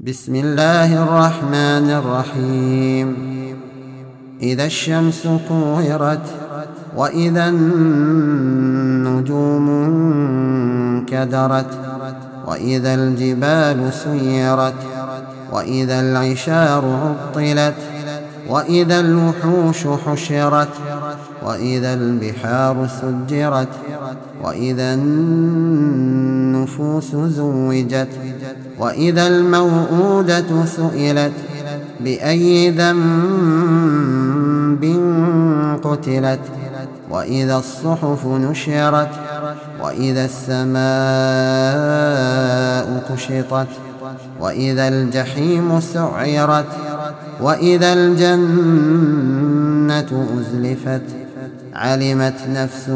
بسم الله الرحمن الرحيم. إذا الشمس كورت وإذا النجوم انكدرت وإذا الجبال سيرت وإذا العشار عطلت وإذا الوحوش حشرت وإذا البحار سجرت وإذا النفوس زوجت وإذا الموءودة سئلت بأي ذنب قتلت وإذا الصحف نشرت وإذا السماء كشطت وإذا الجحيم سعرت وإذا الجنة أزلفت علمت نفس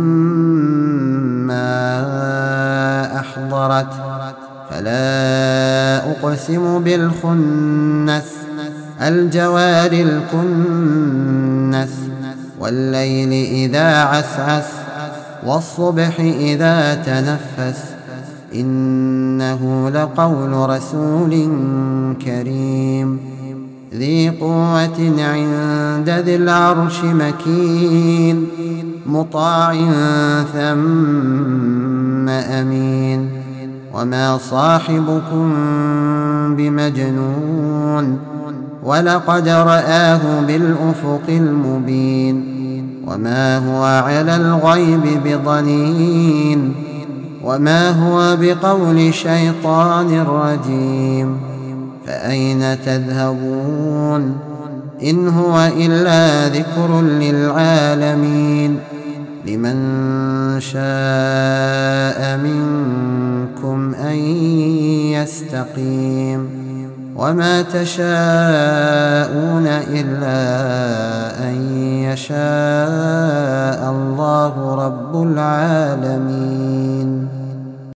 ما أحضرت فلا أقسم بالخنس الجوار الكنس والليل إذا عسعس والصبح إذا تنفس إنه لقول رسول كريم ذي قوة عند ذي العرش مكين مطاع ثم أمين وما صاحبكم بمجنون ولقد رآه بالأفق المبين وما هو على الغيب بضنين وما هو بقول شيطان رجيم فأين تذهبون إن هو إلا ذكر للعالمين لمن شاء منكم أن يستقيم وما تشاءون إلا أن يشاء الله رب العالمين.